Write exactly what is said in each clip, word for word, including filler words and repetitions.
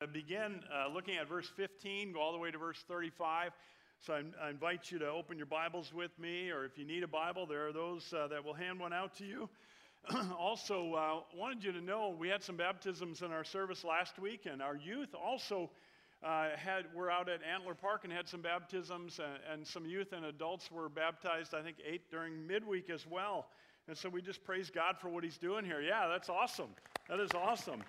begin uh, looking at verse fifteen, go all the way to verse thirty-five. So I, I invite you to open your Bibles with me, or if you need a Bible, there are those uh, that will hand one out to you. Also, uh, wanted you to know we had some baptisms in our service last week, and our youth also uh, had were out at Antler Park and had some baptisms, and, and some youth and adults were baptized, I think eight during midweek as well. And so we just praise God for what he's doing here. Yeah, that's awesome. That is awesome.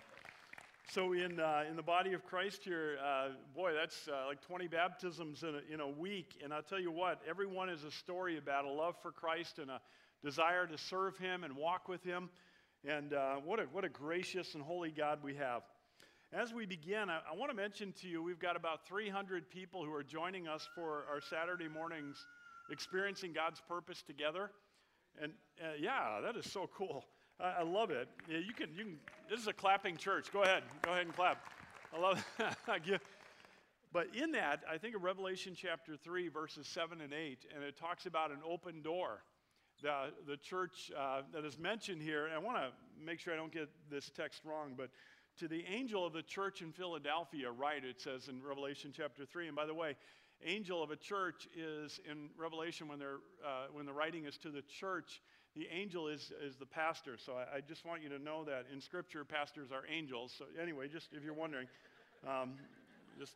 So in uh, in the body of Christ here, uh, boy, that's uh, like twenty baptisms in a, in a week. And I'll tell you what, every one is a story about a love for Christ and a desire to serve him and walk with him. And uh, what a what a gracious and holy God we have. As we begin, I, I want to mention to you, we've got about three hundred people who are joining us for our Saturday mornings experiencing God's purpose together. And uh, yeah, that is so cool. I, I love it. Yeah, you can you can. This is a clapping church. Go ahead. Go ahead and clap. I love it. But in that, I think of Revelation chapter three, verses seven and eight, and it talks about an open door. The, the church uh, that is mentioned here, and I want to make sure I don't get this text wrong, but to the angel of the church in Philadelphia, write, it says in Revelation chapter three. And by the way, angel of a church is in Revelation when they're uh, when the writing is to the church. The angel is, is the pastor. So I, I just want you to know that in Scripture, pastors are angels. So anyway, just if you're wondering, um, just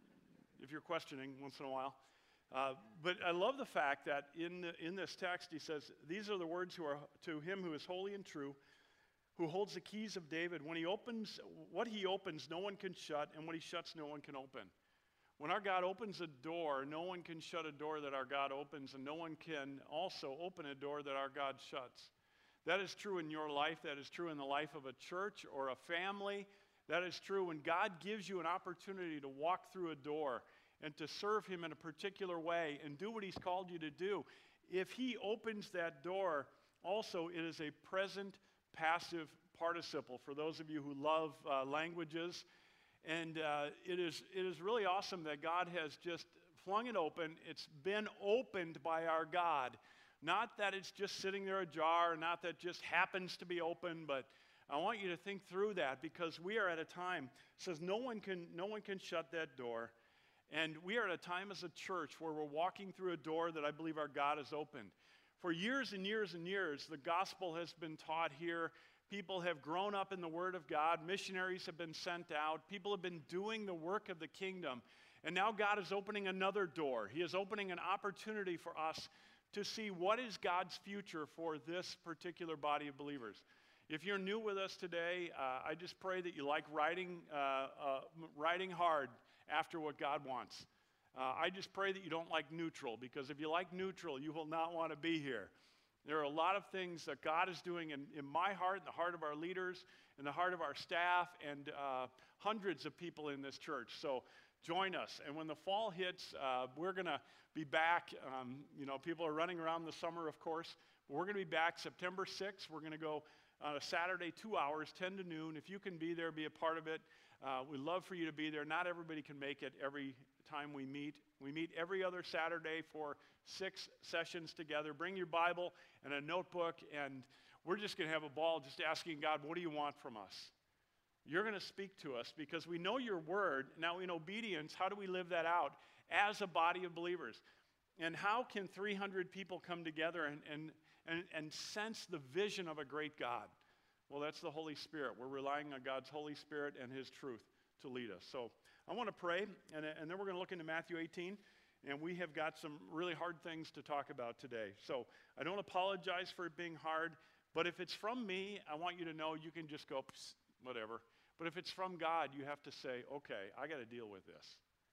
if you're questioning once in a while. Uh, but I love the fact that in, the, in this text, he says, these are the words who are to him who is holy and true, who holds the keys of David. When he opens, what he opens, no one can shut, and what he shuts, no one can open. When our God opens a door, no one can shut a door that our God opens, and no one can also open a door that our God shuts. That is true in your life. That is true in the life of a church or a family. That is true when God gives you an opportunity to walk through a door and to serve him in a particular way and do what he's called you to do. If he opens that door, also it is a present passive participle for those of you who love uh, languages. And uh, it is it is really awesome that God has just flung it open. It's been opened by our God. Not that it's just sitting there ajar, not that it just happens to be open, but I want you to think through that because we are at a time, it says no one can no one can shut that door. And we are at a time as a church where we're walking through a door that I believe our God has opened. For years and years and years, the gospel has been taught here. People have grown up in the Word of God. Missionaries have been sent out. People have been doing the work of the kingdom. And now God is opening another door. He is opening an opportunity for us to see what is God's future for this particular body of believers. If you're new with us today, uh, I just pray that you like riding, uh, uh, riding hard after what God wants. Uh, I just pray that you don't like neutral, because if you like neutral, you will not want to be here. There are a lot of things that God is doing in, in my heart, in the heart of our leaders, in the heart of our staff, and uh, hundreds of people in this church. So join us. And when the fall hits, uh, we're going to be back. Um, you know, people are running around the summer, of course. But we're going to be back September sixth. We're going to go on a Saturday, two hours, ten to noon. If you can be there, be a part of it. Uh, we'd love for you to be there. Not everybody can make it every time we meet. We meet every other Saturday for six sessions together. Bring your Bible and a notebook, and we're just going to have a ball just asking God, what do you want from us? You're going to speak to us because we know your word. Now, in obedience, how do we live that out as a body of believers? And how can three hundred people come together and, and, and, and sense the vision of a great God? Well, that's the Holy Spirit. We're relying on God's Holy Spirit and his truth to lead us. So I want to pray, and, and then we're going to look into Matthew eighteen, and we have got some really hard things to talk about today. So I don't apologize for it being hard, but if it's from me, I want you to know you can just go, whatever. But if it's from God, you have to say, okay, I got to deal with this.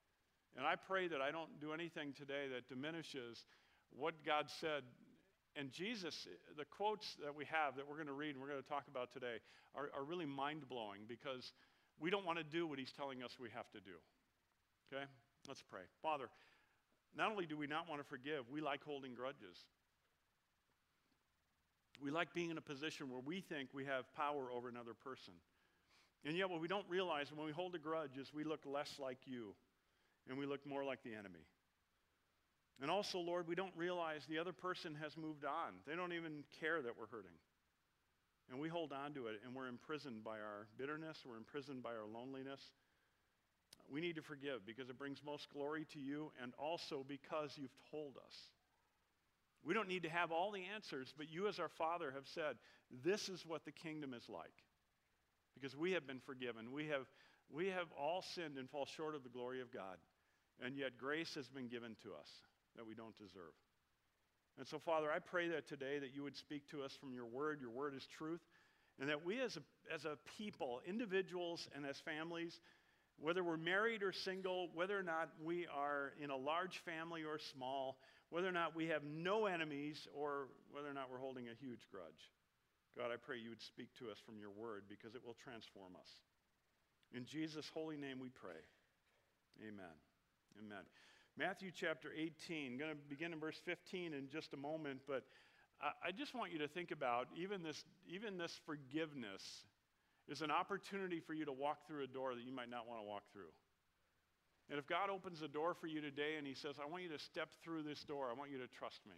And I pray that I don't do anything today that diminishes what God said. And Jesus, the quotes that we have that we're going to read and we're going to talk about today are, are really mind-blowing because we don't want to do what he's telling us we have to do. Okay? Let's pray. Father, not only do we not want to forgive, we like holding grudges. We like being in a position where we think we have power over another person. And yet what we don't realize when we hold a grudge is we look less like you and we look more like the enemy. And also, Lord, we don't realize the other person has moved on. They don't even care that we're hurting. And we hold on to it, and we're imprisoned by our bitterness. We're imprisoned by our loneliness. we need to forgive because it brings most glory to you, and also because you've told us. We don't need to have all the answers, but you as our Father have said, this is what the kingdom is like. Because we have been forgiven. We have, we have all sinned and fall short of the glory of God. And yet grace has been given to us that we don't deserve. And so, Father, I pray that today that you would speak to us from your word. Your word is truth. And that we as a, as a people, individuals and as families, whether we're married or single, whether or not we are in a large family or small, whether or not we have no enemies or whether or not we're holding a huge grudge, God, I pray you would speak to us from your word because it will transform us. In Jesus' holy name we pray. Amen. Amen. Matthew chapter eighteen, I'm going to begin in verse fifteen in just a moment, but I, I just want you to think about even this, even this forgiveness is an opportunity for you to walk through a door that you might not want to walk through. And if God opens a door for you today and he says, I want you to step through this door, I want you to trust me.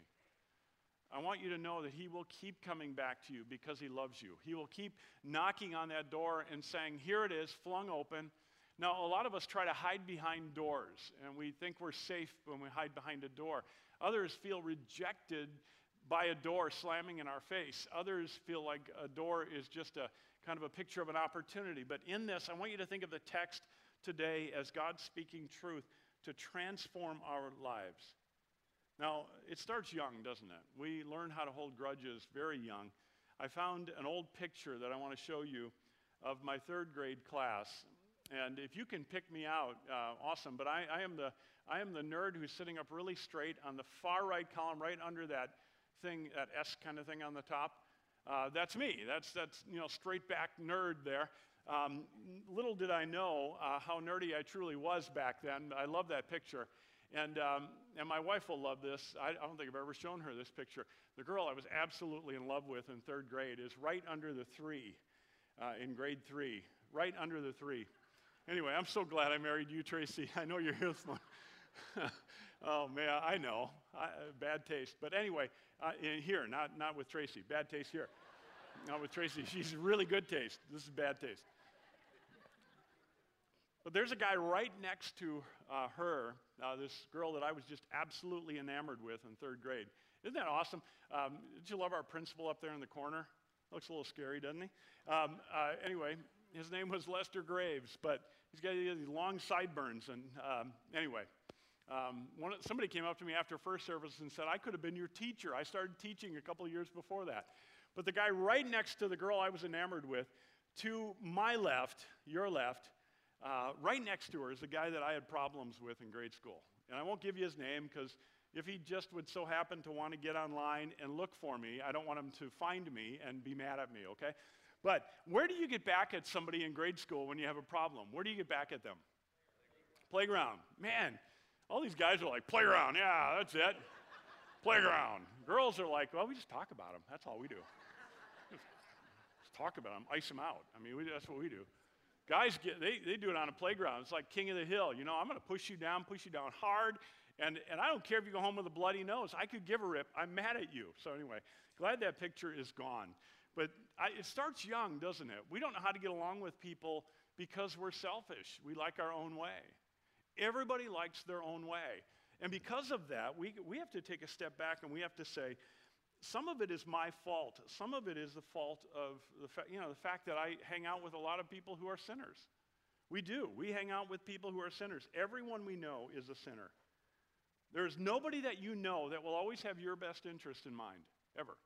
I want you to know that he will keep coming back to you because he loves you. He will keep knocking on that door and saying, here it is, flung open. Now, a lot of us try to hide behind doors, and we think we're safe when we hide behind a door. Others feel rejected by a door slamming in our face. Others feel like a door is just a kind of a picture of an opportunity. But in this, I want you to think of the text today as God speaking truth to transform our lives. Now, it starts young, doesn't it? We learn how to hold grudges very young. I found an old picture that I want to show you of my third grade class. And if you can pick me out, uh, awesome. But I, I am the I am the nerd who's sitting up really straight on the far right column, right under that thing, that S kind of thing on the top. Uh, that's me. That's that's you know straight back nerd there. Um, little did I know uh, how nerdy I truly was back then. I love that picture. And, um, and my wife will love this. I, I don't think I've ever shown her this picture. The girl I was absolutely in love with in third grade is right under the three uh, in grade three, right under the three. Anyway, I'm so glad I married you, Tracy. I know you're here this morning. Oh, man, I know. I, bad taste. But anyway, uh, in here, not, not with Tracy. Bad taste here. Not with Tracy. She's really good taste. This is bad taste. But there's a guy right next to uh, her, uh, this girl that I was just absolutely enamored with in third grade. Isn't that awesome? Um, did you love our principal up there in the corner? Looks a little scary, doesn't he? Um, uh, anyway, his name was Lester Graves, but he's got these long sideburns. And um, anyway, um, one, somebody came up to me after first service and said, I could have been your teacher. I started teaching a couple of years before that. But the guy right next to the girl I was enamored with, to my left, your left, Uh, right next to her is a guy that I had problems with in grade school. And I won't give you his name because if he just would so happen to want to get online and look for me, I don't want him to find me and be mad at me, okay? But where do you get back at somebody in grade school when you have a problem? Where do you get back at them? Playground. Man, all these guys are like, playground, yeah, that's it. Playground. Girls are like, well, we just talk about them. That's all we do. Just, just talk about them, ice them out. I mean, we, that's what we do. Guys, get, they, they do it on a playground. It's like king of the hill. You know, I'm going to push you down, push you down hard, and, and I don't care if you go home with a bloody nose. I could give a rip. I'm mad at you. So anyway, glad that picture is gone. But I, it starts young, doesn't it? We don't know how to get along with people because we're selfish. We like our own way. Everybody likes their own way. And because of that, we, we have to take a step back and we have to say, some of it is my fault. Some of it is the fault of the, fa- you know, the fact that I hang out with a lot of people who are sinners. We do. We hang out with people who are sinners. Everyone we know is a sinner. There is nobody that you know that will always have your best interest in mind, ever.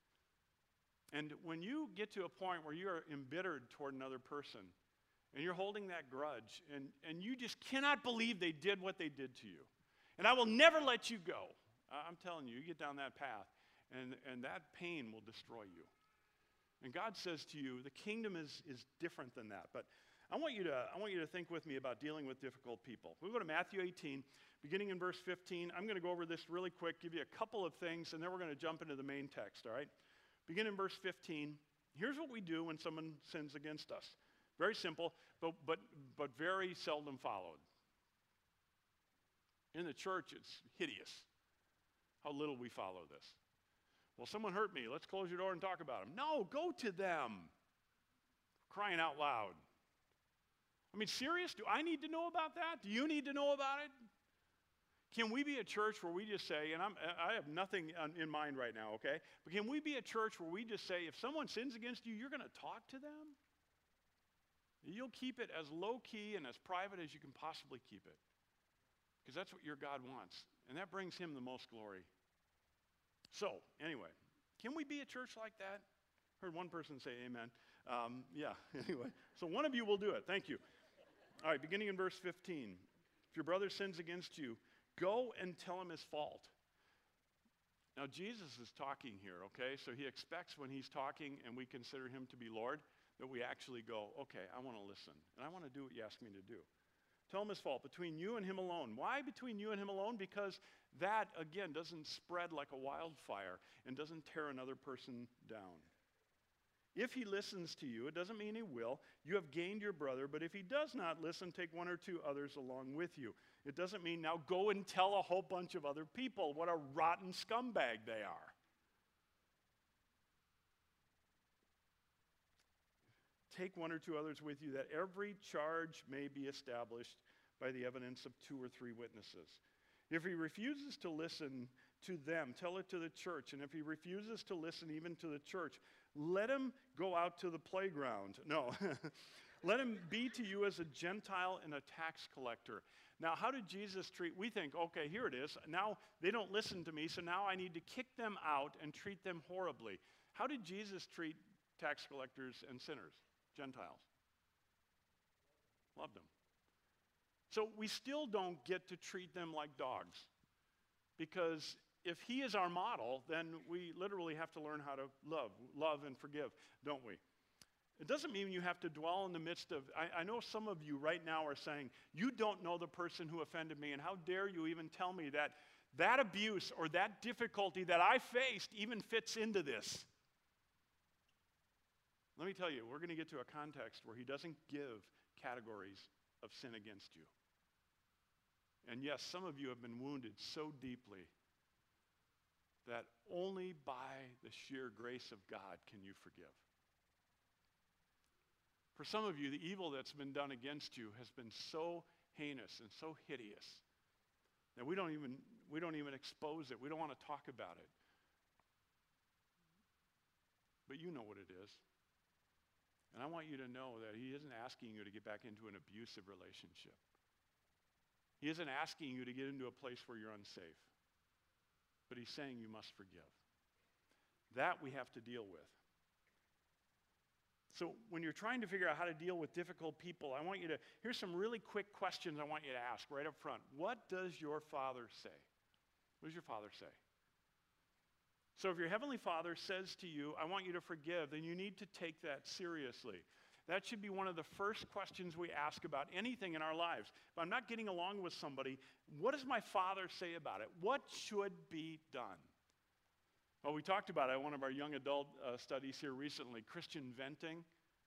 And when you get to a point where you are embittered toward another person, and you're holding that grudge, and, and you just cannot believe they did what they did to you, and I will never let you go. I'm telling you, you get down that path, and, and that pain will destroy you. And God says to you, the kingdom is, is different than that. But I want you to I want you to think with me about dealing with difficult people. We go to Matthew eighteen, beginning in verse fifteen. I'm going to go over this really quick, give you a couple of things, and then we're going to jump into the main text, all right? Begin in verse fifteen. Here's what we do when someone sins against us. Very simple, but, but, but very seldom followed. In the church, it's hideous how little we follow this. Well, someone hurt me. Let's close your door and talk about them. No, go to them. Crying out loud. I mean, serious? Do I need to know about that? Do you need to know about it? Can we be a church where we just say, and I'm, I have nothing in mind right now, okay? But can we be a church where we just say, if someone sins against you, you're going to talk to them? You'll keep it as low-key and as private as you can possibly keep it. Because that's what your God wants. And that brings him the most glory. So, anyway, can we be a church like that? Heard one person say amen. Um, yeah, anyway. So one of you will do it. Thank you. All right, beginning in verse fifteen. If your brother sins against you, go and tell him his fault. Now, Jesus is talking here, okay? So he expects when he's talking and we consider him to be Lord, that we actually go, okay, I want to listen, and I want to do what you ask me to do. Tell him his fault, between you and him alone. Why between you and him alone? Because that, again, doesn't spread like a wildfire and doesn't tear another person down. If he listens to you, it doesn't mean he will. You have gained your brother, but if he does not listen, take one or two others along with you. It doesn't mean now go and tell a whole bunch of other people what a rotten scumbag they are. Take one or two others with you, that every charge may be established by the evidence of two or three witnesses. If he refuses to listen to them, tell it to the church. And if he refuses to listen even to the church, let him go out to the playground. No, let him be to you as a Gentile and a tax collector. Now, how did Jesus treat? We think, okay, here it is. Now they don't listen to me, so now I need to kick them out and treat them horribly. How did Jesus treat tax collectors and sinners? Gentiles. Loved them. So we still don't get to treat them like dogs. Because if he is our model, then we literally have to learn how to love, love and forgive, don't we? It doesn't mean you have to dwell in the midst of, I, I know some of you right now are saying, you don't know the person who offended me, and how dare you even tell me that that abuse or that difficulty that I faced even fits into this. Let me tell you, we're going to get to a context where he doesn't give categories of sin against you. And yes, some of you have been wounded so deeply that only by the sheer grace of God can you forgive. For some of you, the evil that's been done against you has been so heinous and so hideous that we don't even, we don't even expose it. We don't want to talk about it. But you know what it is. And I want you to know that he isn't asking you to get back into an abusive relationship. He isn't asking you to get into a place where you're unsafe. But he's saying you must forgive. That we have to deal with. So when you're trying to figure out how to deal with difficult people, I want you to, here's some really quick questions I want you to ask right up front. What does your Father say? What does your Father say? So if your Heavenly Father says to you, I want you to forgive, then you need to take that seriously. That should be one of the first questions we ask about anything in our lives. If I'm not getting along with somebody, what does my Father say about it? What should be done? Well, we talked about it in one of our young adult uh, studies here recently, Christian venting.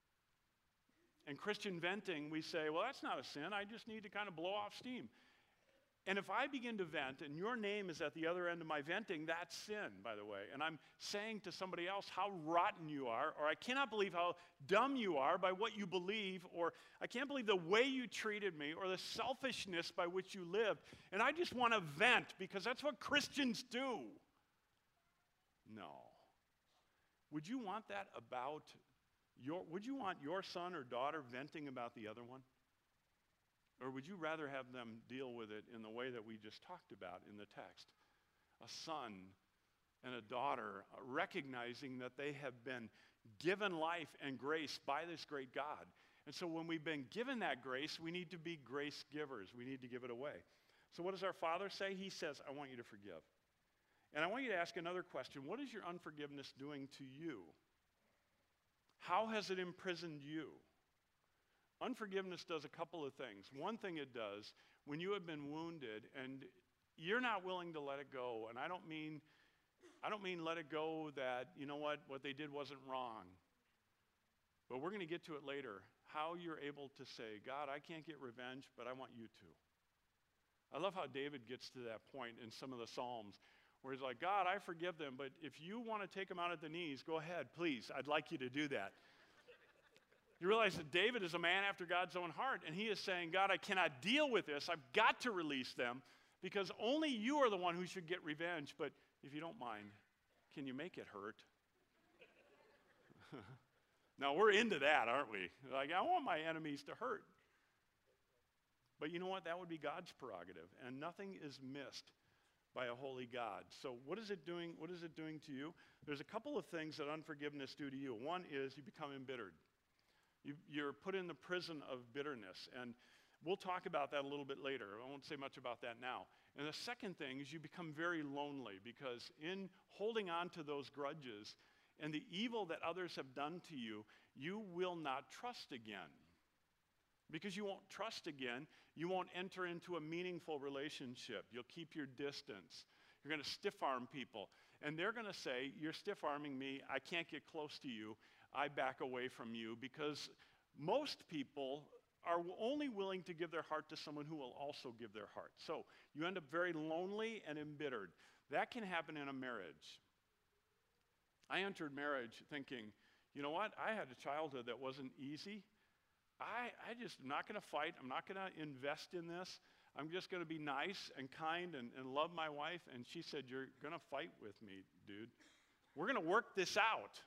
And Christian venting, we say, well, that's not a sin. I just need to kind of blow off steam. And if I begin to vent and your name is at the other end of my venting, that's sin, by the way. And I'm saying to somebody else how rotten you are, or I cannot believe how dumb you are by what you believe, or I can't believe the way you treated me, or the selfishness by which you lived. And I just want to vent because that's what Christians do. No. Would you want that about your, would you want your son or daughter venting about the other one? Or would you rather have them deal with it in the way that we just talked about in the text? A son and a daughter recognizing that they have been given life and grace by this great God. And so when we've been given that grace, we need to be grace givers. We need to give it away. So what does our Father say? He says, I want you to forgive. And I want you to ask another question. What is your unforgiveness doing to you? How has it imprisoned you? Unforgiveness does a couple of things. One thing it does, when you have been wounded and you're not willing to let it go, and I don't mean, I don't mean let it go that, you know what, what they did wasn't wrong. But we're going to get to it later, how you're able to say, God, I can't get revenge, but I want you to. I love how David gets to that point in some of the Psalms, where he's like, God, I forgive them, but if you want to take them out at the knees, go ahead, please. I'd like you to do that. You realize that David is a man after God's own heart, and he is saying, God, I cannot deal with this. I've got to release them because only you are the one who should get revenge. But if you don't mind, can you make it hurt? Now, we're into that, aren't we? Like, I want my enemies to hurt. But you know what? That would be God's prerogative, and nothing is missed by a holy God. So what is it doing? What is it doing to you? There's a couple of things that unforgiveness do to you. One is you become embittered. You, you're put in the prison of bitterness, and we'll talk about that a little bit later. I won't say much about that now. And the second thing is you become very lonely, because in holding on to those grudges and the evil that others have done to you, you will not trust again. Because you won't trust again, you won't enter into a meaningful relationship. You'll keep your distance. You're going to stiff-arm people. And they're going to say, you're stiff-arming me. I can't get close to you. I back away from you. Because most people are only willing to give their heart to someone who will also give their heart. So you end up very lonely and embittered. That can happen in a marriage. I entered marriage thinking, you know what? I had a childhood that wasn't easy. I, I just am not going to fight. I'm not going to invest in this. I'm just going to be nice and kind and, and love my wife. And she said, you're going to fight with me, dude. We're going to work this out.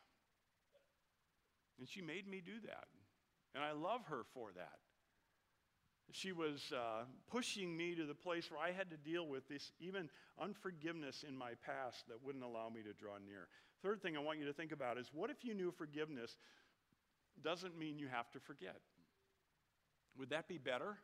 And she made me do that. And I love her for that. She was uh, pushing me to the place where I had to deal with this even unforgiveness in my past that wouldn't allow me to draw near. Third thing I want you to think about is, what if you knew forgiveness doesn't mean you have to forget? Would that be better?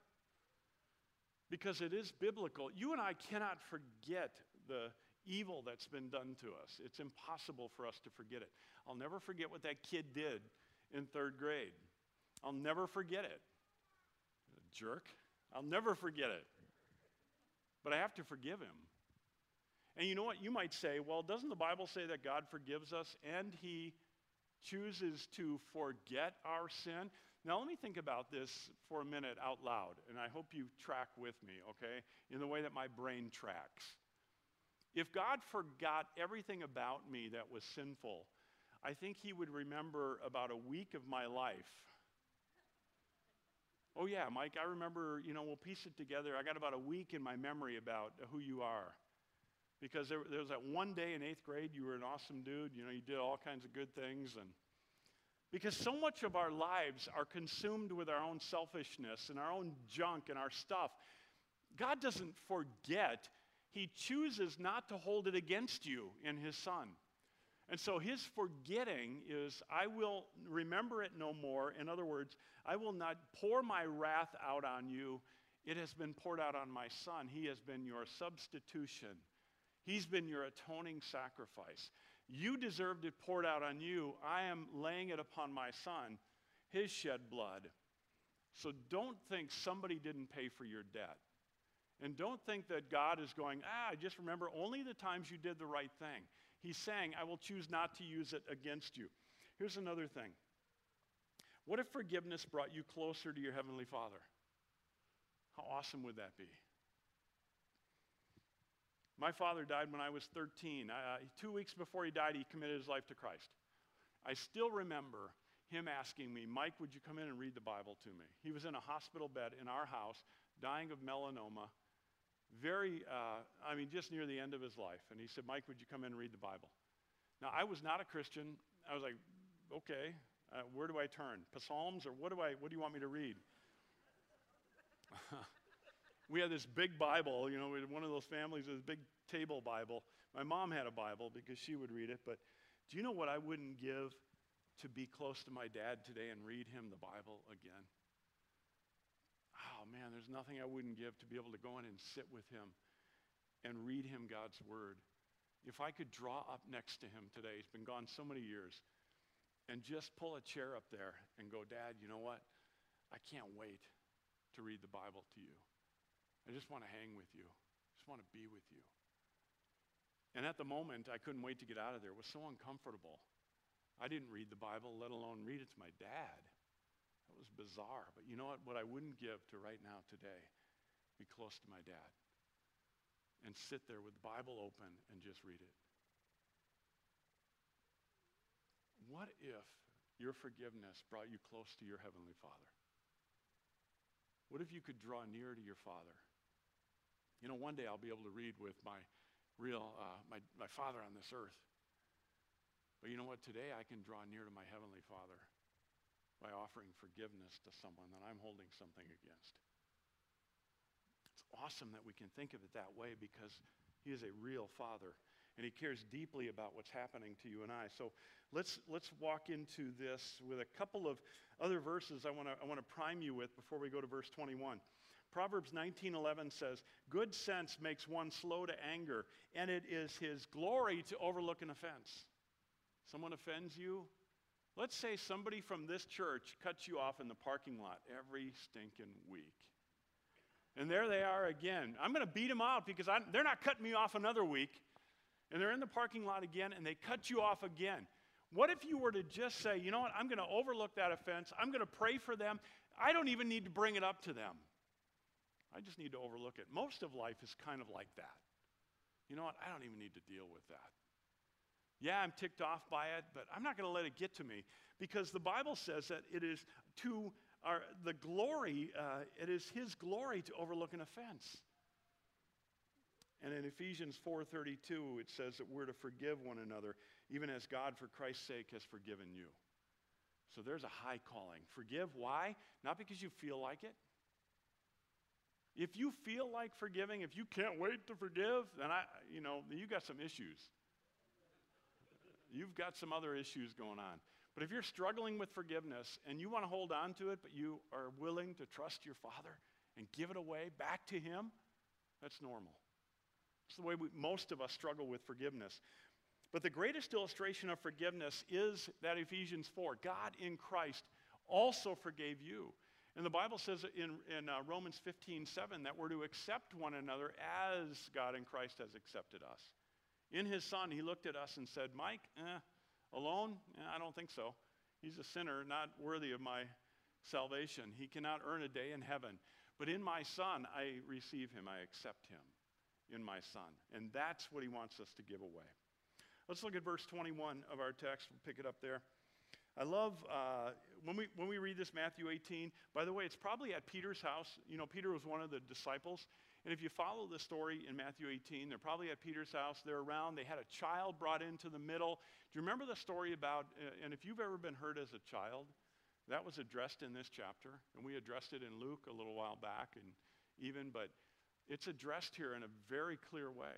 Because it is biblical. You and I cannot forget the evil that's been done to us. It's impossible for us to forget it. I'll never forget what that kid did in third grade. I'll never forget it. Jerk. I'll never forget it. But I have to forgive him. And you know what? You might say, well, doesn't the Bible say that God forgives us and he chooses to forget our sin? Now, let me think about this for a minute out loud, and I hope you track with me, okay, in the way that my brain tracks. If God forgot everything about me that was sinful, I think he would remember about a week of my life. Oh, yeah, Mike, I remember, you know, we'll piece it together. I got about a week in my memory about who you are. Because there, there was that one day in eighth grade, you were an awesome dude. You know, you did all kinds of good things. And because so much of our lives are consumed with our own selfishness and our own junk and our stuff, God doesn't forget. He chooses not to hold it against you in his Son. And so his forgetting is, I will remember it no more. In other words, I will not pour my wrath out on you. It has been poured out on my Son. He has been your substitution. He's been your atoning sacrifice. You deserved it poured out on you. I am laying it upon my Son, his shed blood. So don't think somebody didn't pay for your debt. And don't think that God is going, ah, just remember only the times you did the right thing. He's saying, I will choose not to use it against you. Here's another thing. What if forgiveness brought you closer to your Heavenly Father? How awesome would that be? My father died when I was thirteen. Uh, two weeks before he died, he committed his life to Christ. I still remember him asking me, Mike, would you come in and read the Bible to me? He was in a hospital bed in our house, dying of melanoma, very, uh, I mean, just near the end of his life. And he said, Mike, would you come in and read the Bible? Now, I was not a Christian. I was like, okay, uh, where do I turn? Psalms, or what do I? What do you want me to read? We had this big Bible, you know, we had one of those families with a big table Bible. My mom had a Bible because she would read it, but do you know what I wouldn't give to be close to my dad today and read him the Bible again? Oh man, there's nothing I wouldn't give to be able to go in and sit with him and read him God's word. If I could draw up next to him today, he's been gone so many years, and just pull a chair up there and go, Dad, you know what? I can't wait to read the Bible to you. I just want to hang with you. I just want to be with you. And at the moment, I couldn't wait to get out of there. It was so uncomfortable. I didn't read the Bible, let alone read it to my dad. That was bizarre. But you know what? What I wouldn't give to right now today, be close to my dad and sit there with the Bible open and just read it. What if your forgiveness brought you close to your Heavenly Father? What if you could draw near to your Father? You know, one day I'll be able to read with my real, uh, my, my Father on this earth. But you know what? Today I can draw near to my Heavenly Father by offering forgiveness to someone that I'm holding something against. It's awesome that we can think of it that way because He is a real Father. And He cares deeply about what's happening to you and I. So let's let's walk into this with a couple of other verses I want to I want to prime you with before we go to verse twenty-one. Proverbs nineteen eleven says, "Good sense makes one slow to anger, and it is his glory to overlook an offense." Someone offends you? Let's say somebody from this church cuts you off in the parking lot every stinking week. And there they are again. I'm going to beat them out because I, they're not cutting me off another week. And they're in the parking lot again, and they cut you off again. What if you were to just say, you know what, I'm going to overlook that offense. I'm going to pray for them. I don't even need to bring it up to them. I just need to overlook it. Most of life is kind of like that. You know what, I don't even need to deal with that. Yeah, I'm ticked off by it, but I'm not going to let it get to me because the Bible says that it is to our, the glory, uh, it is His glory to overlook an offense. And in Ephesians four thirty-two, it says that we're to forgive one another, even as God, for Christ's sake, has forgiven you. So there's a high calling. Forgive, why? Not because you feel like it. If you feel like forgiving, if you can't wait to forgive, then I, you know, you got some issues. You've got some other issues going on. But if you're struggling with forgiveness and you want to hold on to it, but you are willing to trust your Father and give it away back to Him, that's normal. It's the way we, most of us struggle with forgiveness. But the greatest illustration of forgiveness is that Ephesians four. God in Christ also forgave you. And the Bible says in, in uh, Romans fifteen seven that we're to accept one another as God in Christ has accepted us. In His Son, He looked at us and said, Mike, eh, alone? Eh, I don't think so. He's a sinner, not worthy of my salvation. He cannot earn a day in heaven. But in my Son, I receive Him. I accept Him. In my Son. And that's what He wants us to give away. Let's look at verse twenty-one of our text. We'll pick it up there. I love, uh, when we when we read this, Matthew eighteen, by the way, it's probably at Peter's house. You know, Peter was one of the disciples. And if you follow the story in Matthew eighteen, they're probably at Peter's house. They're around. They had a child brought into the middle. Do you remember the story about, uh, and if you've ever been hurt as a child, that was addressed in this chapter. And we addressed it in Luke a little while back, and even, but it's addressed here in a very clear way.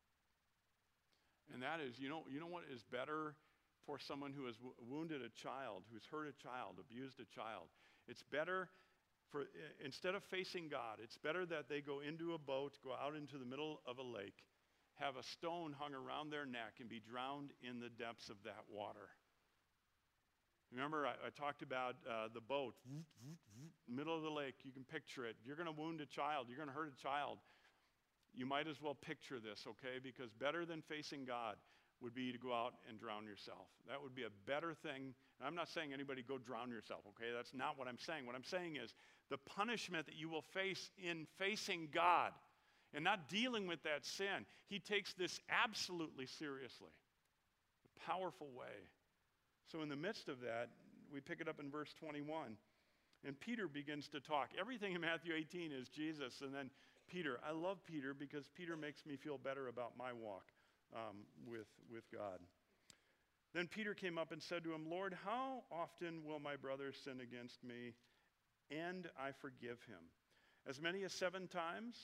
And that is, you know, you know what is better for someone who has w- wounded a child, who's hurt a child, abused a child? It's better for, instead of facing God, it's better that they go into a boat, go out into the middle of a lake, have a stone hung around their neck, and be drowned in the depths of that water. Remember, I, I talked about uh, the boat, middle of the lake. You can picture it. If you're going to wound a child, you're going to hurt a child, you might as well picture this, okay? Because better than facing God would be to go out and drown yourself. That would be a better thing. And I'm not saying anybody go drown yourself, okay? That's not what I'm saying. What I'm saying is the punishment that you will face in facing God and not dealing with that sin. He takes this absolutely seriously, a powerful way. So in the midst of that, we pick it up in verse twenty-one. And Peter begins to talk. Everything in Matthew eighteen is Jesus. And then Peter. I love Peter because Peter makes me feel better about my walk um, with, with God. Then Peter came up and said to him, Lord, how often will my brother sin against me and I forgive him? As many as seven times?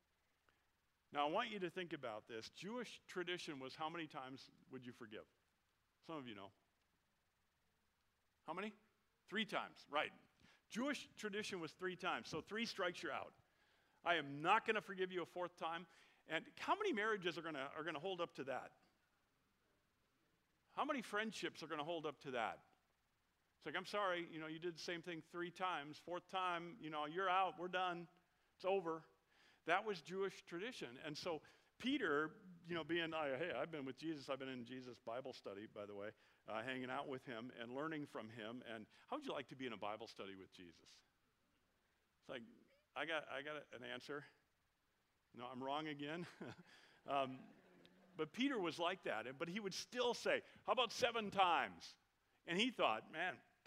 Now I want you to think about this. Jewish tradition was how many times would you forgive? Some of you know. How many? Three times, right. Jewish tradition was three times, so three strikes you're out. I am not going to forgive you a fourth time. And how many marriages are going to are going to hold up to that? How many friendships are going to hold up to that? It's like, I'm sorry, you know, you did the same thing three times. Fourth time, you know, you're out, we're done, it's over. That was Jewish tradition. And so Peter, you know, being, uh, hey, I've been with Jesus, I've been in Jesus Bible study, by the way, uh, hanging out with him and learning from him. And how would you like to be in a Bible study with Jesus? It's like, I got, I got an answer. No, I'm wrong again. um, but Peter was like that, but he would still say, how about seven times? And he thought, man,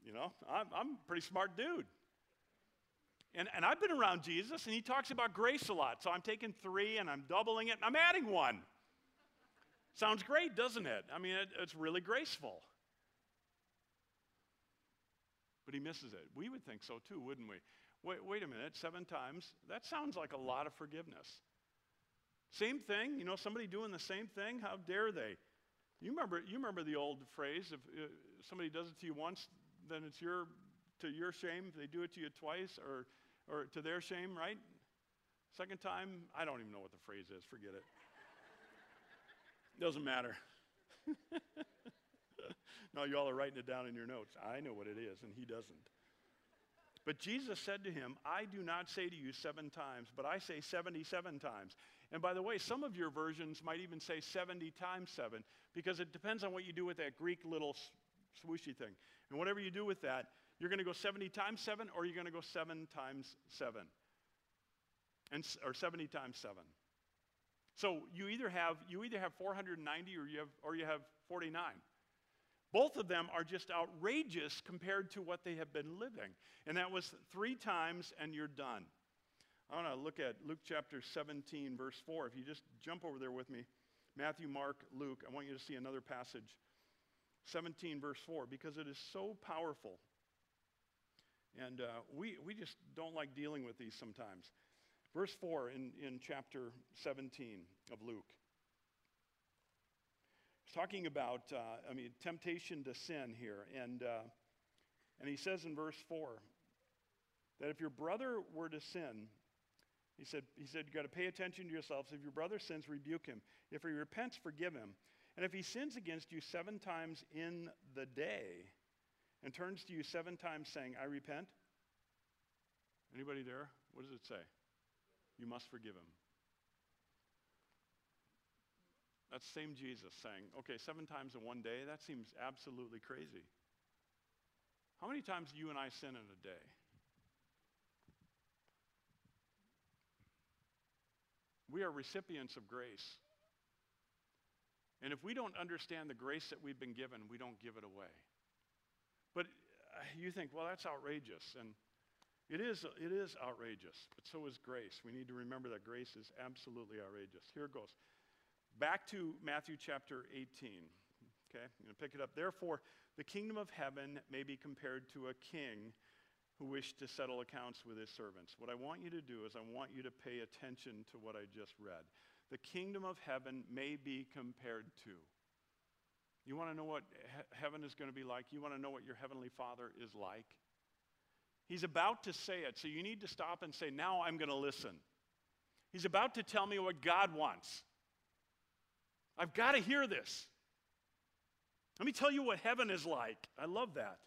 You know, I'm, I'm a pretty smart dude. And, and I've been around Jesus, and he talks about grace a lot. So I'm taking three, and I'm doubling it, and I'm adding one. Sounds great, doesn't it? I mean, it, it's really graceful. But he misses it. We would think so too, wouldn't we? Wait, wait a minute, seven times? That sounds like a lot of forgiveness. Same thing, you know, somebody doing the same thing, how dare they? You remember, you remember the old phrase, if uh, somebody does it to you once, then it's your, to your shame. If they do it to you twice, or, or to their shame, right? Second time, I don't even know what the phrase is, forget it. Doesn't matter. No, you all are writing it down in your notes. I know what it is, and he doesn't. But Jesus said to him, I do not say to you seven times, but I say seventy-seven times. And by the way, some of your versions might even say seventy times seven, because it depends on what you do with that Greek little swooshy thing. And whatever you do with that, you're going to go seventy times seven, or you're going to go seven times seven, and or seventy times seven. So you either have you either have four hundred ninety, or you have or you have forty-nine. Both of them are just outrageous compared to what they have been living. And that was three times and you're done. I want to look at Luke chapter seventeen, verse four. If you just jump over there with me, Matthew, Mark, Luke, I want you to see another passage. seventeen, verse four, because it is so powerful. And uh, we, we just don't like dealing with these sometimes. Verse four in, in chapter seventeen of Luke. He's talking about, uh, I mean, temptation to sin here. And, uh, and he says in verse four that if your brother were to sin, he said, he said, you got to pay attention to yourselves. If your brother sins, rebuke him. If he repents, forgive him. And if he sins against you seven times in the day and turns to you seven times saying, I repent. Anybody there? What does it say? You must forgive him. That's same Jesus saying, okay, seven times in one day, that seems absolutely crazy. How many times do you and I sin in a day? We are recipients of grace. And if we don't understand the grace that we've been given, we don't give it away. But uh, you think, well, that's outrageous. And it is, it is outrageous, but so is grace. We need to remember that grace is absolutely outrageous. Here it goes. Back to Matthew chapter eighteen. Okay, I'm going to pick it up. Therefore, the kingdom of heaven may be compared to a king who wished to settle accounts with his servants. What I want you to do is I want you to pay attention to what I just read. The kingdom of heaven may be compared to. You want to know what he- heaven is going to be like? You want to know what your heavenly Father is like? He's about to say it, so you need to stop and say, now I'm going to listen. He's about to tell me what God wants. I've got to hear this. Let me tell you what heaven is like. I love that.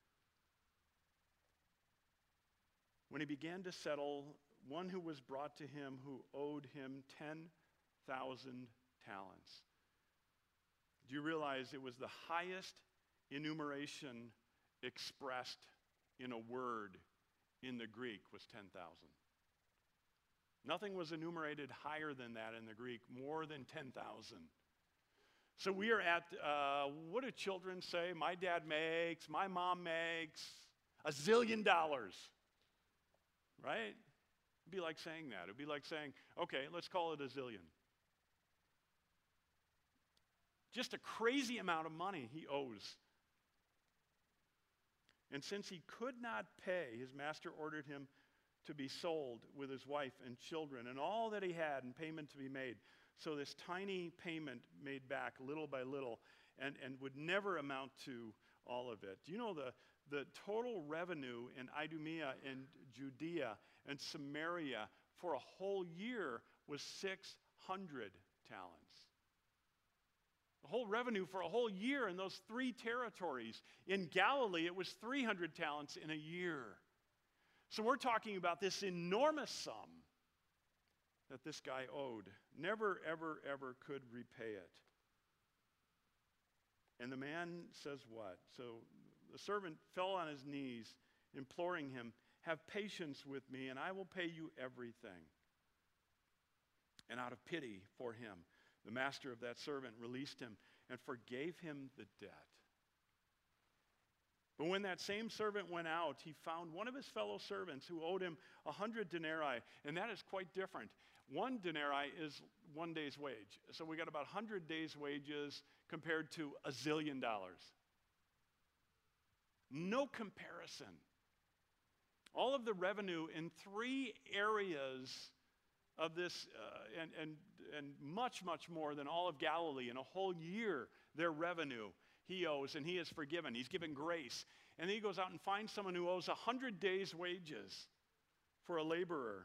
When he began to settle, one who was brought to him who owed him ten thousand talents. Do you realize it was the highest enumeration expressed in a word in the Greek was ten thousand? Nothing was enumerated higher than that in the Greek, more than ten thousand. So we are at, uh, what do children say? My dad makes, my mom makes a zillion dollars, right? It'd be like saying that. It'd be like saying, okay, let's call it a zillion. Just a crazy amount of money he owes. And since he could not pay, his master ordered him to be sold with his wife and children and all that he had and payment to be made. So this tiny payment made back little by little and, and would never amount to all of it. Do you know the, the total revenue in Idumea and Judea and Samaria for a whole year was six hundred talents? The whole revenue for a whole year in those three territories. In Galilee, it was three hundred talents in a year. So we're talking about this enormous sum that this guy owed. Never, ever, ever could repay it. And the man says what? So the servant fell on his knees, imploring him, have patience with me, and I will pay you everything. And out of pity for him, the master of that servant released him and forgave him the debt. But when that same servant went out, he found one of his fellow servants who owed him a hundred denarii, and that is quite different. One denarii is one day's wage. So we got about a hundred days' wages compared to a zillion dollars. No comparison. All of the revenue in three areas of this, uh, and, and, and much, much more than all of Galilee in a whole year, their revenue he owes, and he is forgiven. He's given grace. And then he goes out and finds someone who owes a hundred days' wages for a laborer.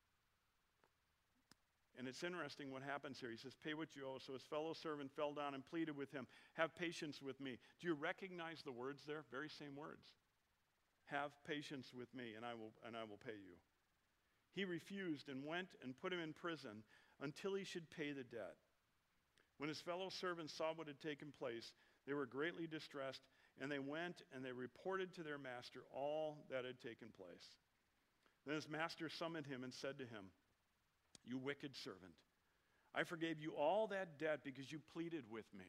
And it's interesting what happens here. He says, pay what you owe. So his fellow servant fell down and pleaded with him, have patience with me. Do you recognize the words there? Very same words. Have patience with me, and I will, and I will pay you. He refused and went and put him in prison until he should pay the debt. When his fellow servants saw what had taken place, they were greatly distressed, and they went and they reported to their master all that had taken place. Then his master summoned him and said to him, you wicked servant, I forgave you all that debt because you pleaded with me.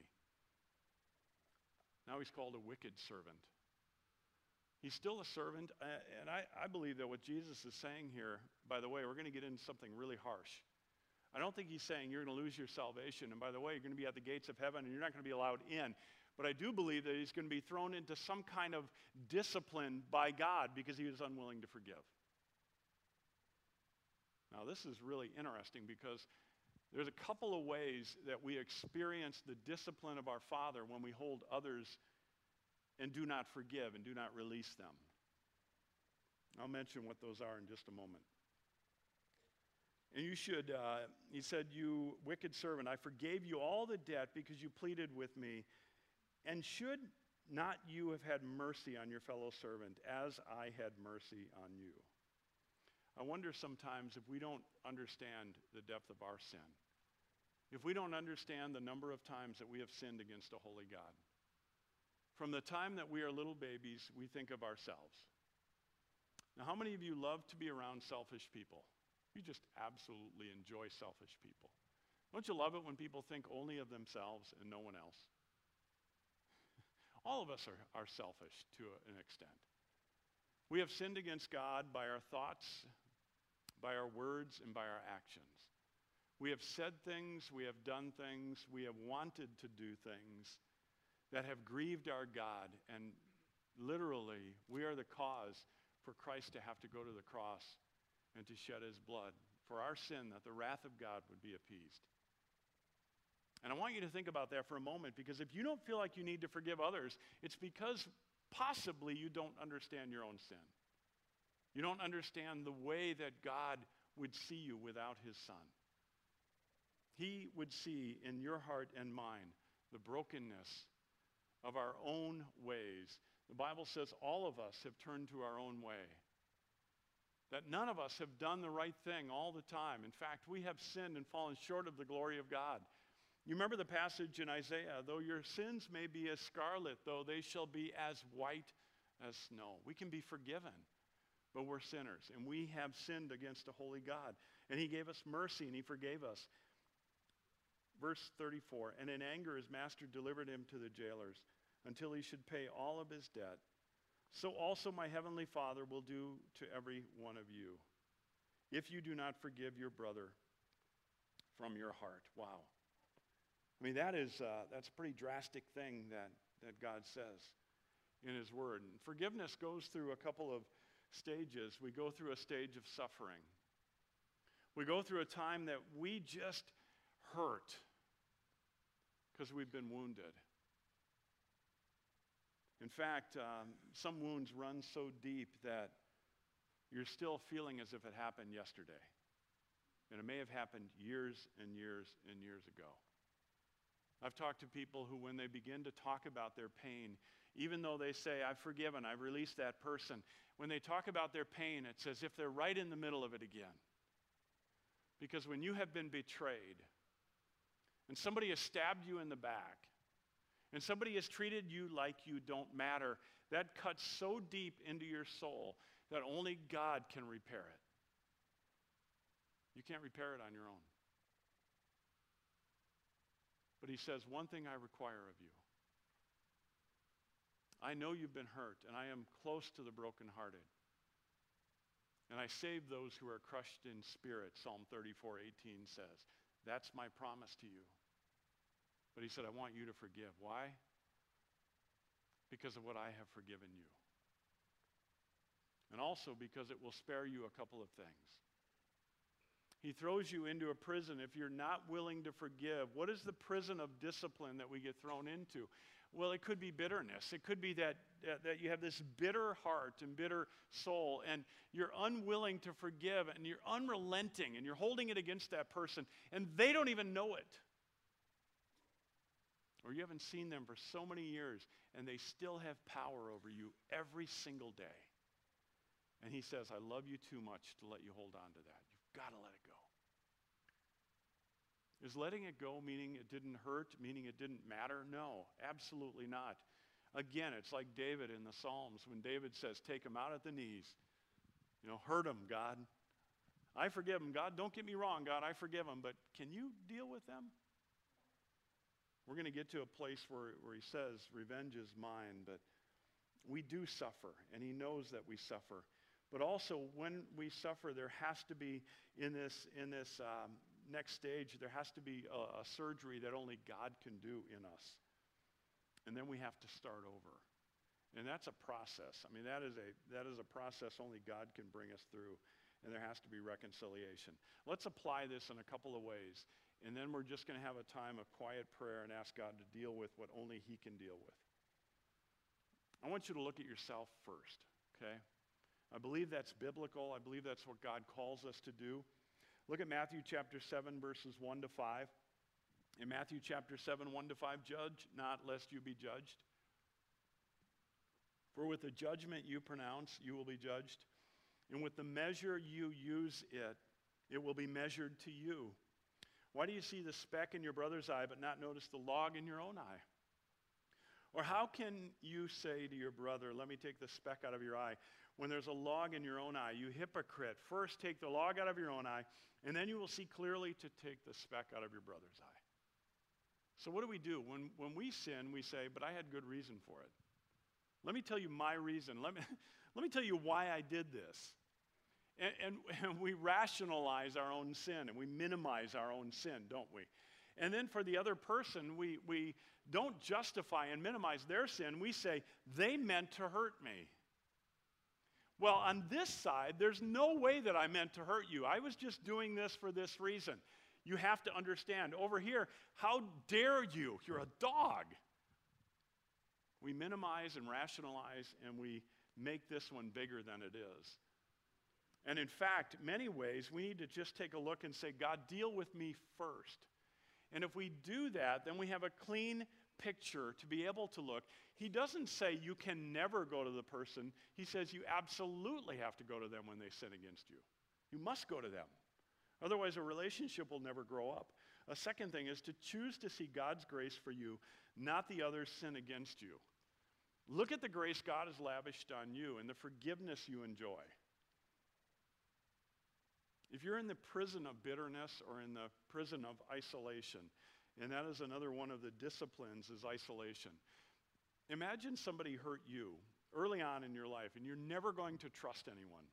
Now he's called a wicked servant. He's still a servant, and I, I believe that what Jesus is saying here, by the way, we're going to get into something really harsh. I don't think he's saying you're going to lose your salvation, and by the way, you're going to be at the gates of heaven and you're not going to be allowed in. But I do believe that he's going to be thrown into some kind of discipline by God because he was unwilling to forgive. Now, this is really interesting because there's a couple of ways that we experience the discipline of our Father when we hold others and do not forgive and do not release them. I'll mention what those are in just a moment. And you should, uh, he said, you wicked servant, I forgave you all the debt because you pleaded with me. And should not you have had mercy on your fellow servant as I had mercy on you? I wonder sometimes if we don't understand the depth of our sin, if we don't understand the number of times that we have sinned against a holy God. From the time that we are little babies, we think of ourselves. Now, how many of you love to be around selfish people? You just absolutely enjoy selfish people. Don't you love it when people think only of themselves and no one else? All of us are, are selfish to an extent. We have sinned against God by our thoughts, by our words, and by our actions. We have said things, we have done things, we have wanted to do things that have grieved our God, and literally, we are the cause for Christ to have to go to the cross and to shed his blood for our sin, that the wrath of God would be appeased. And I want you to think about that for a moment, because if you don't feel like you need to forgive others, it's because possibly you don't understand your own sin. You don't understand the way that God would see you without his Son. He would see in your heart and mind the brokenness of our own ways. The Bible says all of us have turned to our own way. That none of us have done the right thing all the time. In fact, we have sinned and fallen short of the glory of God. You remember the passage in Isaiah, though your sins may be as scarlet, though they shall be as white as snow. We can be forgiven, but we're sinners, and we have sinned against a holy God. And he gave us mercy, and he forgave us. Verse thirty-four, and in anger his master delivered him to the jailers until he should pay all of his debt. So also my heavenly Father will do to every one of you, if you do not forgive your brother from your heart. Wow. I mean, that is, uh, that's a pretty drastic thing that, that God says in his word. And forgiveness goes through a couple of stages. We go through a stage of suffering. We go through a time that we just hurt because we've been wounded. In fact, um, some wounds run so deep that you're still feeling as if it happened yesterday. And it may have happened years and years and years ago. I've talked to people who, when they begin to talk about their pain, even though they say, I've forgiven, I've released that person, when they talk about their pain, it's as if they're right in the middle of it again. Because when you have been betrayed, and somebody has stabbed you in the back, and somebody has treated you like you don't matter, that cuts so deep into your soul that only God can repair it. You can't repair it on your own. But he says, one thing I require of you. I know you've been hurt, and I am close to the brokenhearted. And I save those who are crushed in spirit, Psalm thirty-four eighteen says. That's my promise to you. But he said, I want you to forgive. Why? Because of what I have forgiven you. And also because it will spare you a couple of things. He throws you into a prison if you're not willing to forgive. What is the prison of discipline that we get thrown into? Well, it could be bitterness. It could be that, uh, that you have this bitter heart and bitter soul, and you're unwilling to forgive, and you're unrelenting, and you're holding it against that person, and they don't even know it. Or you haven't seen them for so many years, and they still have power over you every single day. And he says, I love you too much to let you hold on to that. You've got to let it go. Is letting it go meaning it didn't hurt, meaning it didn't matter? No, absolutely not. Again, it's like David in the Psalms when David says, take him out at the knees. You know, hurt him, God. I forgive him, God. Don't get me wrong, God, I forgive him, but can you deal with them? We're going to get to a place where, where he says, revenge is mine, but we do suffer, and he knows that we suffer. But also, when we suffer, there has to be, in this, in this um, next stage, there has to be a, a surgery that only God can do in us. And then we have to start over. And that's a process. I mean, that is a, that is a process only God can bring us through. And there has to be reconciliation. Let's apply this in a couple of ways. And then we're just going to have a time of quiet prayer and ask God to deal with what only he can deal with. I want you to look at yourself first, okay? I believe that's biblical. I believe that's what God calls us to do. Look at Matthew chapter seven, verses one to five. In Matthew chapter seven, one to five, judge not lest you be judged. For with the judgment you pronounce, you will be judged. And with the measure you use it, it will be measured to you. Why do you see the speck in your brother's eye but not notice the log in your own eye? Or how can you say to your brother, let me take the speck out of your eye, when there's a log in your own eye? You hypocrite. First take the log out of your own eye, and then you will see clearly to take the speck out of your brother's eye. So what do we do? When, when we sin, we say, but I had good reason for it. Let me tell you my reason. Let me, let me tell you why I did this. And, and, and we rationalize our own sin, and we minimize our own sin, don't we? And then for the other person, we, we don't justify and minimize their sin. We say, they meant to hurt me. Well, on this side, there's no way that I meant to hurt you. I was just doing this for this reason. You have to understand. Over here, how dare you? You're a dog. We minimize and rationalize, and we make this one bigger than it is. And in fact, many ways, we need to just take a look and say, God, deal with me first. And if we do that, then we have a clean picture to be able to look. He doesn't say you can never go to the person. He says you absolutely have to go to them when they sin against you. You must go to them. Otherwise, a relationship will never grow up. A second thing is to choose to see God's grace for you, not the other's sin against you. Look at the grace God has lavished on you and the forgiveness you enjoy. If you're in the prison of bitterness or in the prison of isolation, and that is another one of the disciplines is isolation. Imagine somebody hurt you early on in your life and you're never going to trust anyone.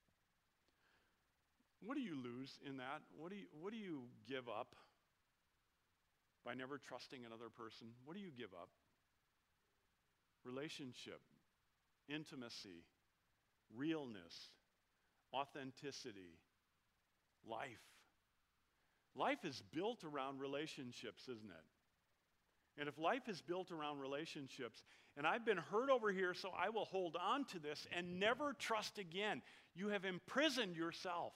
What do you lose in that? What do you, what do you give up by never trusting another person? What do you give up? Relationship, intimacy, realness, authenticity, life. Life is built around relationships, isn't it? And if life is built around relationships, and I've been hurt over here, so I will hold on to this and never trust again, you have imprisoned yourself.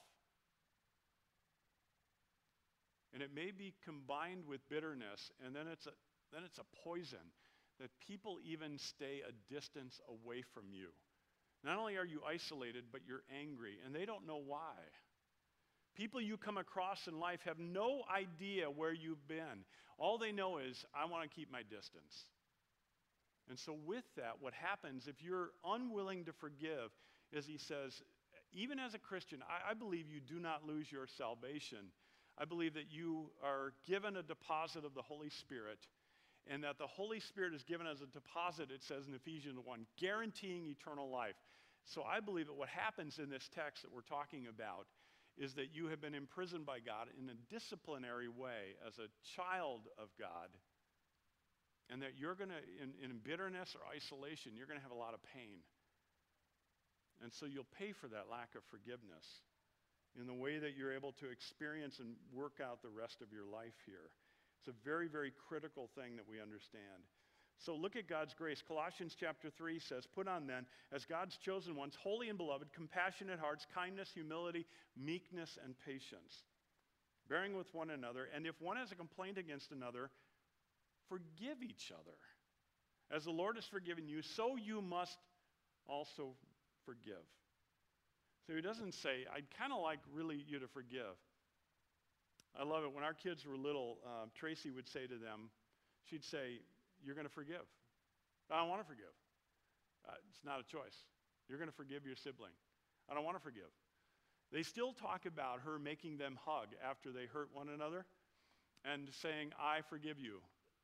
And it may be combined with bitterness, and then it's a, then it's a poison that people even stay a distance away from you. Not only are you isolated, but you're angry, and they don't know why. People you come across in life have no idea where you've been. All they know is, I want to keep my distance. And so with that, what happens if you're unwilling to forgive is he says, even as a Christian, I, I believe you do not lose your salvation. I believe that you are given a deposit of the Holy Spirit, and that the Holy Spirit is given as a deposit, it says in Ephesians one, guaranteeing eternal life. So I believe that what happens in this text that we're talking about is that you have been imprisoned by God in a disciplinary way as a child of God, and that you're going to, in, in bitterness or isolation, you're going to have a lot of pain. And so you'll pay for that lack of forgiveness in the way that you're able to experience and work out the rest of your life here. It's a very, very critical thing that we understand. So look at God's grace. Colossians chapter three says, put on then, as God's chosen ones, holy and beloved, compassionate hearts, kindness, humility, meekness, and patience, bearing with one another, and if one has a complaint against another, forgive each other. As the Lord has forgiven you, so you must also forgive. So he doesn't say, I'd kind of like really you to forgive. I love it. When our kids were little, uh, Tracy would say to them, she'd say, you're going to forgive. I don't want to forgive. Uh, it's not a choice. You're going to forgive your sibling. I don't want to forgive. They still talk about her making them hug after they hurt one another and saying, I forgive you.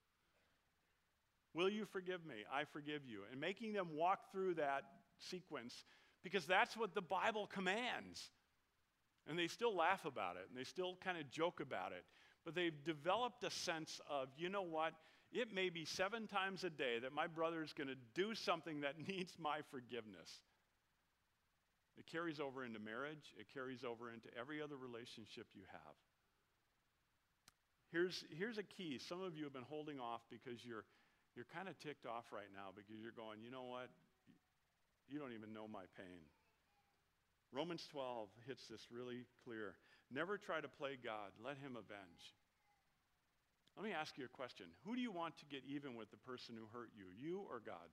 Will you forgive me? I forgive you. And making them walk through that sequence because that's what the Bible commands. And they still laugh about it, and they still kind of joke about it. But they've developed a sense of, you know what? It may be seven times a day that my brother is going to do something that needs my forgiveness. It carries over into marriage. It carries over into every other relationship you have. Here's, here's a key. Some of you have been holding off because you're, you're kind of ticked off right now because you're going, you know what? You don't even know my pain. Romans twelve hits this really clear. Never try to play God. Let him avenge. Let me ask you a question. Who do you want to get even with, the person who hurt you, you or God?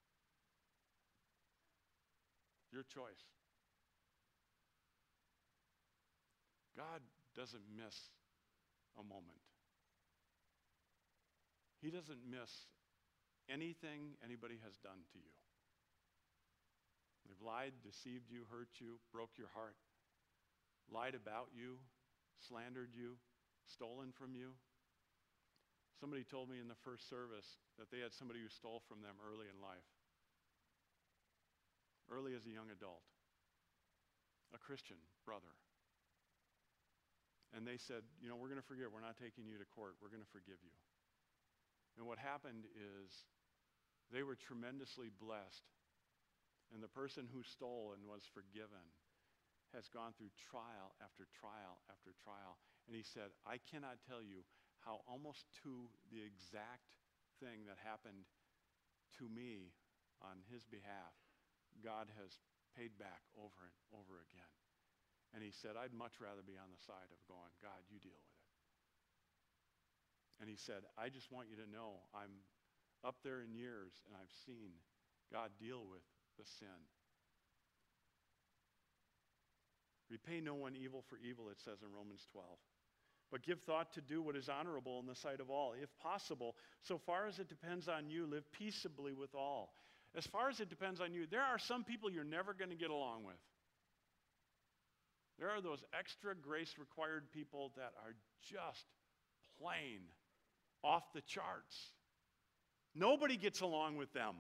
Your choice. God doesn't miss a moment. He doesn't miss anything anybody has done to you. They've lied, deceived you, hurt you, broke your heart, lied about you, slandered you, stolen from you. Somebody told me in the first service that they had somebody who stole from them early in life, early as a young adult, a Christian brother. And they said, you know, we're going to forgive. We're not taking you to court. We're going to forgive you. And what happened is they were tremendously blessed. And the person who stole and was forgiven has gone through trial after trial after trial. And he said, I cannot tell you how almost to the exact thing that happened to me on his behalf, God has paid back over and over again. And he said, I'd much rather be on the side of going, God, you deal with it. And he said, I just want you to know I'm up there in years and I've seen God deal with the sin. Repay no one evil for evil, it says in Romans twelve. But give thought to do what is honorable in the sight of all. If possible, so far as it depends on you, live peaceably with all. As far as it depends on you, there are some people you're never going to get along with. There are those extra grace required people that are just plain off the charts. Nobody gets along with them.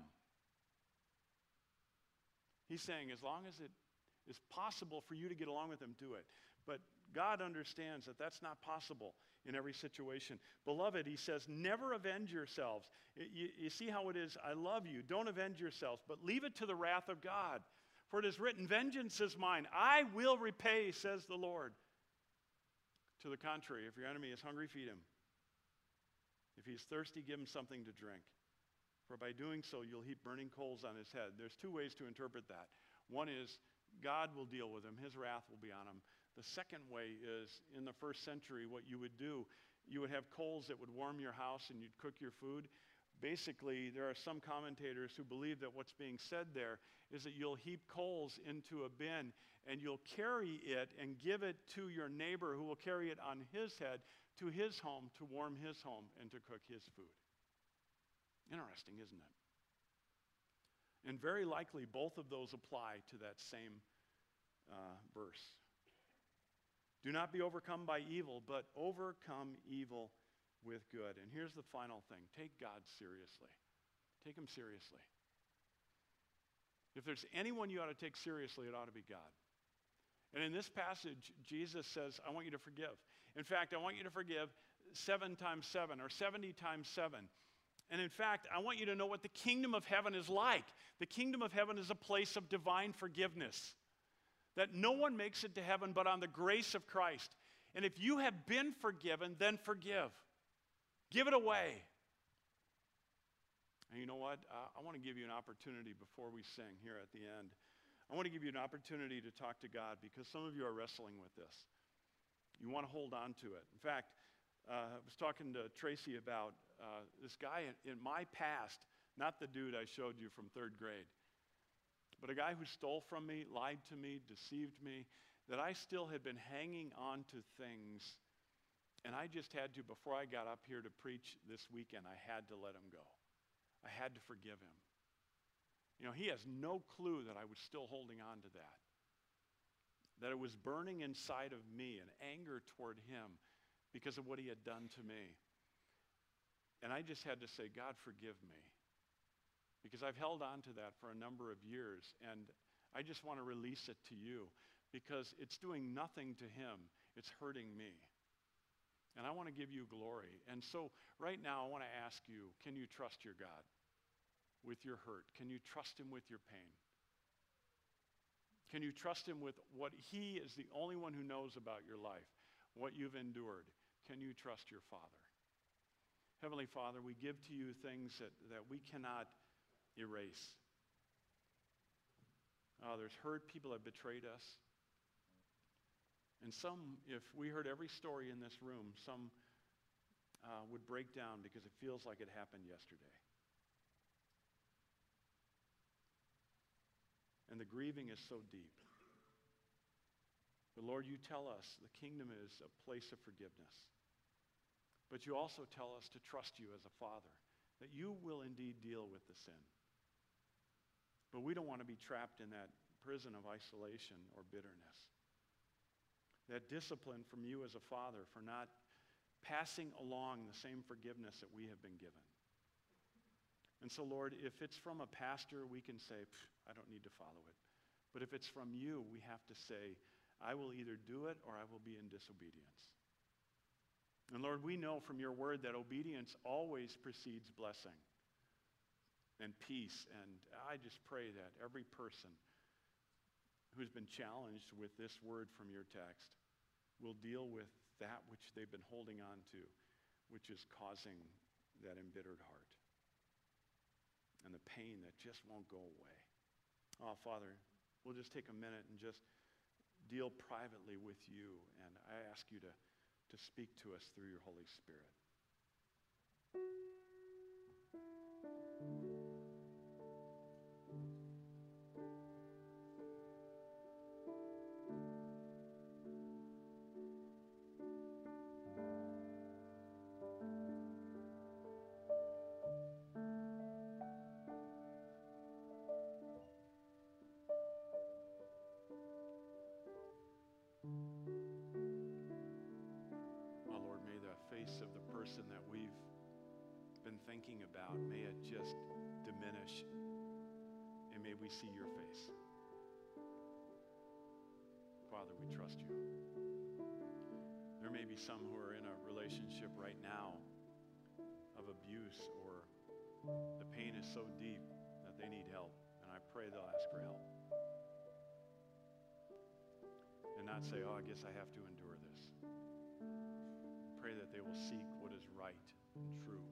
He's saying as long as it is possible for you to get along with them, do it. But God understands that that's not possible in every situation. Beloved, he says, never avenge yourselves. You, you see how it is, I love you. Don't avenge yourselves, but leave it to the wrath of God. For it is written, vengeance is mine. I will repay, says the Lord. To the contrary, if your enemy is hungry, feed him. If he's thirsty, give him something to drink. For by doing so, you'll heap burning coals on his head. There's two ways to interpret that. One is God will deal with him. His wrath will be on him. The second way is, in the first century, what you would do, you would have coals that would warm your house and you'd cook your food. Basically, there are some commentators who believe that what's being said there is that you'll heap coals into a bin and you'll carry it and give it to your neighbor who will carry it on his head to his home to warm his home and to cook his food. Interesting, isn't it? And very likely both of those apply to that same uh, verse. Do not be overcome by evil, but overcome evil with good. And here's the final thing. Take God seriously. Take him seriously. If there's anyone you ought to take seriously, it ought to be God. And in this passage, Jesus says, I want you to forgive. In fact, I want you to forgive seven times seven or seventy times seven. And in fact, I want you to know what the kingdom of heaven is like. The kingdom of heaven is a place of divine forgiveness. That no one makes it to heaven but on the grace of Christ. And if you have been forgiven, then forgive. Give it away. And you know what? Uh, I want to give you an opportunity before we sing here at the end. I want to give you an opportunity to talk to God because some of you are wrestling with this. You want to hold on to it. In fact, uh, I was talking to Tracy about uh, this guy in, in my past, not the dude I showed you from third grade, but a guy who stole from me, lied to me, deceived me, that I still had been hanging on to things, and I just had to, before I got up here to preach this weekend, I had to let him go. I had to forgive him. You know, he has no clue that I was still holding on to that. That it was burning inside of me, an anger toward him because of what he had done to me. And I just had to say, God, forgive me. Because I've held on to that for a number of years, and I just want to release it to you because it's doing nothing to him. It's hurting me. And I want to give you glory. And so right now I want to ask you, can you trust your God with your hurt? Can you trust him with your pain? Can you trust him with what he is the only one who knows about your life, what you've endured? Can you trust your Father? Heavenly Father, we give to you things that, that we cannot erase. Uh, there's hurt, people have betrayed us. And some, if we heard every story in this room, some uh, would break down because it feels like it happened yesterday. And the grieving is so deep. But Lord, you tell us the kingdom is a place of forgiveness. But you also tell us to trust you as a Father, that you will indeed deal with the sin. But we don't want to be trapped in that prison of isolation or bitterness. That discipline from you as a Father for not passing along the same forgiveness that we have been given. And so, Lord, if it's from a pastor, we can say, I don't need to follow it. But if it's from you, we have to say, I will either do it or I will be in disobedience. And Lord, we know from your word that obedience always precedes blessing and peace. And I just pray that every person who's been challenged with this word from your text will deal with that which they've been holding on to, which is causing that embittered heart and the pain that just won't go away. Oh, Father, we'll just take a minute and just deal privately with you, and I ask you to, to speak to us through your Holy Spirit. Of the person that we've been thinking about, may it just diminish, and may we see your face. Father, we trust you. There may be some who are in a relationship right now of abuse, or the pain is so deep that they need help, and I pray they'll ask for help and not say, oh, I guess I have to endure this. Pray that they will seek what is right and true.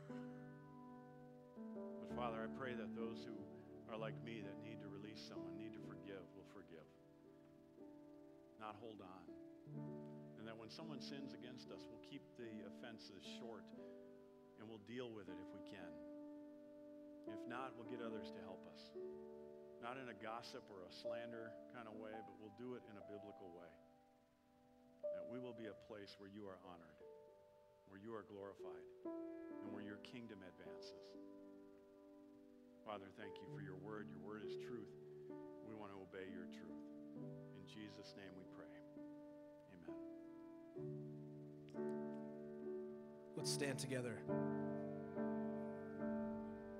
But Father, I pray that those who are like me that need to release someone, need to forgive, will forgive. Not hold on. And that when someone sins against us, we'll keep the offenses short and we'll deal with it if we can. If not, we'll get others to help us. Not in a gossip or a slander kind of way, but we'll do it in a biblical way. That we will be a place where you are honored, where you are glorified, and where your kingdom advances. Father, thank you for your word. Your word is truth. We want to obey your truth. In Jesus' name we pray. Amen. Let's stand together.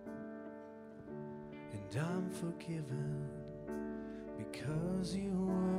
And I'm forgiven because you were